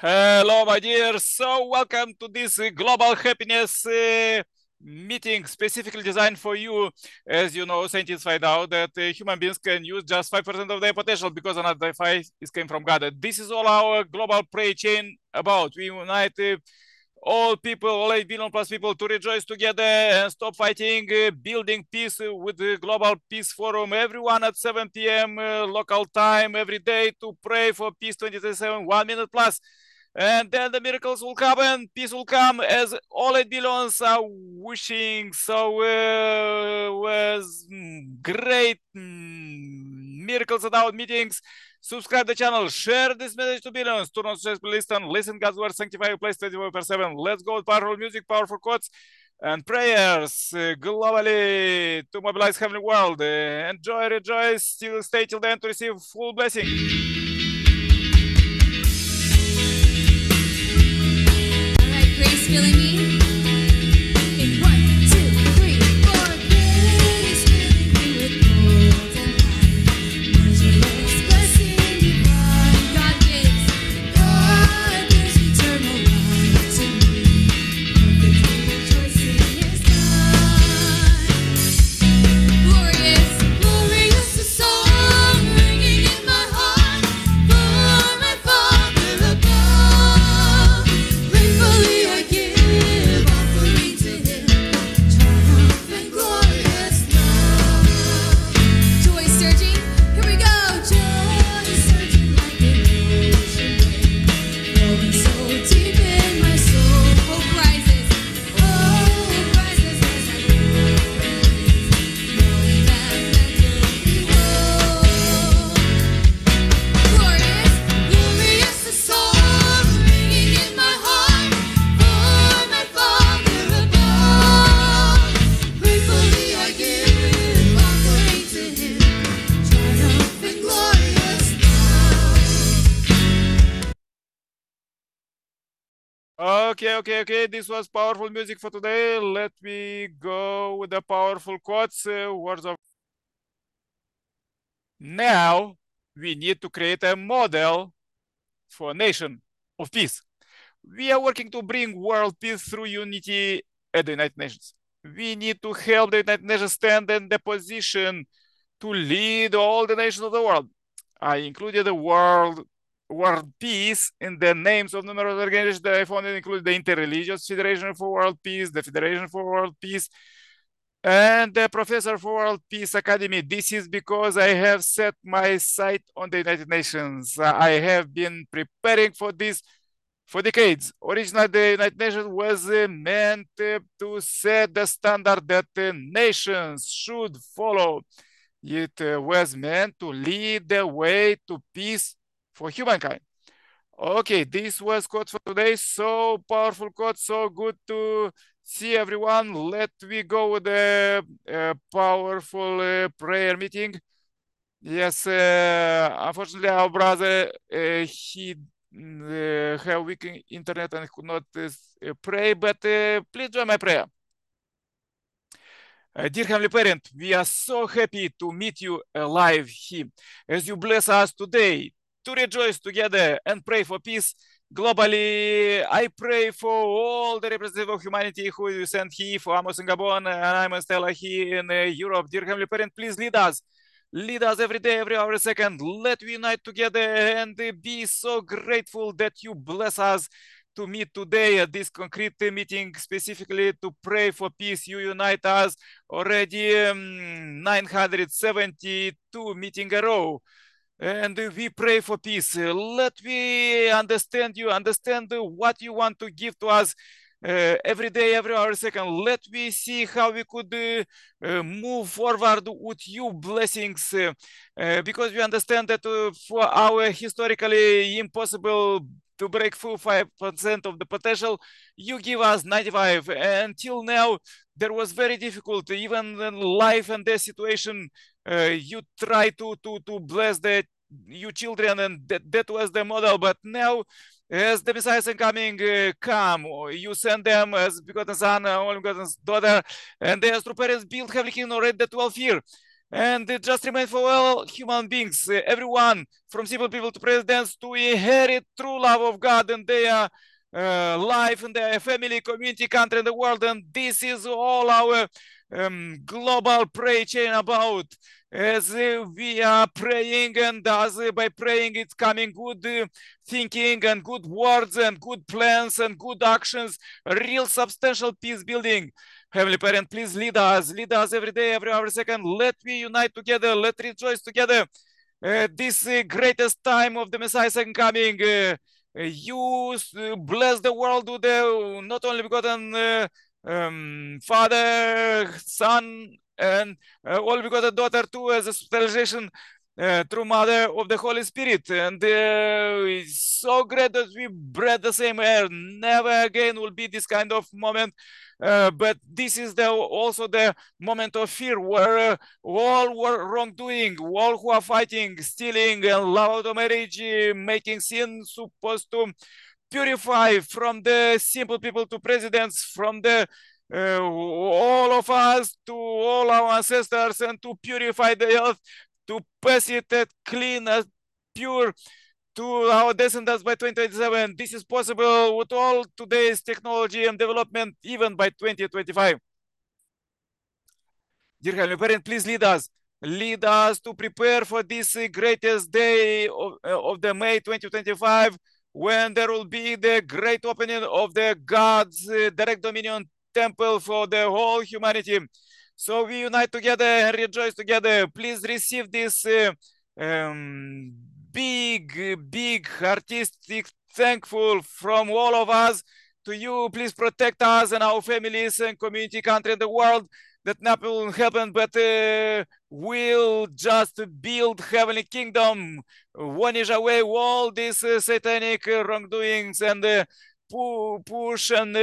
Hello, my dear. So, welcome to this global happiness meeting specifically designed for you. As you know, scientists find out that human beings can use just 5% of their potential because another 5 is came from God. This is all our global prayer chain about. We unite all people, all 8 billion plus people to rejoice together and stop fighting, building peace with the Global Peace Forum. Everyone at 7 p.m. Local time every day to pray for peace 2027, 1 minute plus. And then the miracles will come and peace will come as all 8 billions are wishing. So was great miracles at our meetings. Subscribe the channel, share this message to billions, turn on stress playlist and listen God's word, sanctify your place 24/7. Let's go with powerful music, powerful quotes, and prayers globally to mobilize heavenly world. Enjoy, rejoice, stay till the end to receive full blessing. All right, Grace filling me. In 1, 2, 3, 4. Grace filling me with golden light. Measureless blessing divine God gives. God gives eternal life to me. Perfectly rejoicing is God. Glorious, glorious the song ringing in my heart for my Father above. Gratefully I give offering to Him, triumph and glorious love. Joy surging, here we go. Joy surging like an ocean wave, flowing so deep in my soul. Hope rises as I knowing that mentally whole. Glorious, glorious the song ringing in my heart for my Father above. Gratefully I give offering to Him, triumph and glorious love. Okay. This was powerful music for today. Let me go with the powerful quotes. Words of now we need to create a model for a nation of peace. We are working to bring world peace through unity at the United Nations. We need to help the United Nations stand in the position to lead all the nations of the world. I included the world peace in the names of numerous organizations that I found. It included the Interreligious Federation for World Peace, the Federation for World Peace, and the Professor for World Peace Academy. This is because I have set my sight on the United Nations. I have been preparing for this for decades. Originally, the United Nations was meant to set the standard that nations should follow. It was meant to lead the way to peace for humankind. Okay, this was quote for today. So powerful quote, so good to see everyone. Let me go with the powerful prayer meeting. Yes, unfortunately, our brother he have weak internet and could not pray, but please join my prayer. Dear Heavenly Parent, we are so happy to meet you alive here as you bless us today to rejoice together and pray for peace globally. I pray for all the representatives of humanity who you sent here, for Amos in Gabon, and I'm Stella here in Europe. Dear Heavenly Parent, please lead us. Lead us every day, every hour, second. Let we unite together and be so grateful that you bless us to meet today at this concrete meeting, specifically to pray for peace. You unite us already 972 meeting a row. And we pray for peace. Let me understand you, understand what you want to give to us every day, every hour, second. Let me see how we could move forward with you blessings, because we understand that for our historically impossible to break full 5% of the potential, you give us 95. Until now, there was very difficult, even in life and death situation, you try to bless you children, and that was the model. But now, as the Messiah is coming, come, you send them as begotten son, only begotten daughter, and they as true parents build heavenly kingdom already the 12th year. And it just remains for all human beings, everyone, from simple people to presidents, to inherit true love of God in their life, in their family, community, country, and the world. And this is all our global prayer chain about. As we are praying, and as by praying, it's coming good thinking and good words and good plans and good actions, real substantial peace building. Heavenly Parent, please lead us every day, every hour, second. Let we unite together, let rejoice together. This greatest time of the Messiah second coming. You bless the world with the not only begotten Father, Son, and only begotten daughter too, as a specialization through Mother of the Holy Spirit. And it's so great that we breathe the same air. Never again will be this kind of moment. But this is also the moment of fear where all wrongdoing, all who are fighting, stealing, and love out of marriage, making sin, supposed to purify from the simple people to presidents, from the all of us to all our ancestors, and to purify the earth, to pass it clean, pure to our descendants by 2027. This is possible with all today's technology and development, even by 2025. Dear Heavenly Parent, please lead us. Lead us to prepare for this greatest day of the May 2025, when there will be the great opening of the God's direct dominion temple for the whole humanity. So we unite together and rejoice together. Please receive this big artistic thankful from all of us to you. Please protect us and our families and community, country, and the world, that nothing will happen, but we'll just build heavenly kingdom, vanish away all these satanic wrongdoings, and push and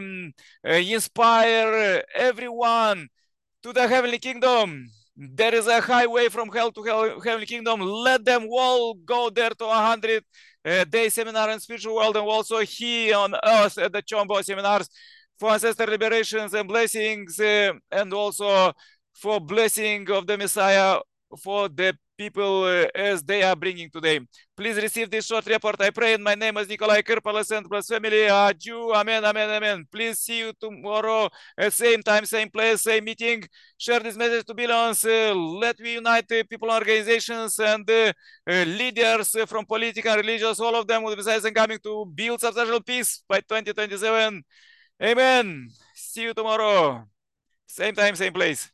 inspire everyone to the heavenly kingdom. There is a highway from hell to heavenly kingdom. Let them all go there to 100 day seminar in spiritual world, and also here on earth at the Chombo seminars, for ancestor liberations and blessings, and also for blessing of the Messiah for the people as they are bringing today. Please receive this short report. I pray in my name as Nikolai Kirpalas and plus family. Adieu. Amen, amen, amen. Please see you tomorrow at same time, same place, same meeting. Share this message to billions. Let me unite people, organizations, and leaders from political and religious, all of them with the Messiah coming to build substantial peace by 2027. Amen. See you tomorrow. Same time, same place.